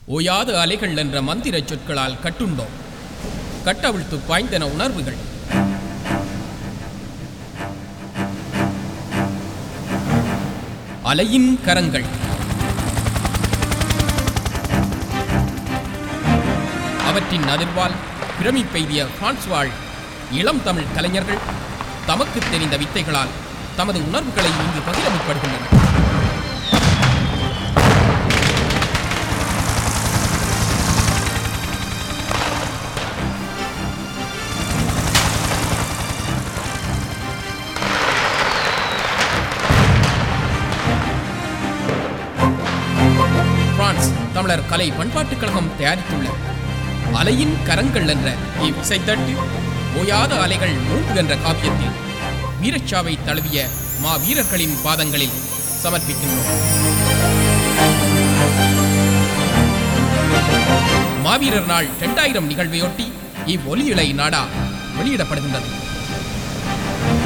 ஓயாத அலைகள் என்ற மந்திர சொற்களால் கட்டுண்டோம். கட்டவிழ்த்து பாய்ந்தன உணர்வுகள். அலையின் கரங்கள். அவற்றின் அதிர்வால் பிரமிப்பெய்திய பிரான்ஸ் வாழ் இளம் தமிழ் கலைஞர்கள் தமக்கு தெரிந்த வித்தைகளால் தமது உணர்வுகளை இங்கு பகிரமிப்படுகின்றனர். பிரான்ஸ் தமிழர் கலை பண்பாட்டுக் கழகம் தயாரித்துள்ள அலையின் கரங்கள் என்ற இசைத்தட்டு ஓயாத அலைகள் 3 என்ற காப்பியத்தில் வீரச்சாவை தழுவிய மா வீரர்களின் பாதங்களில் சமர்ப்பிக்கின்றோம். மாவீரர் நாள் 2000 நிகழ்வையொட்டி இவ்வொலியிழை நாடா வெளியிடப்படுகின்றது.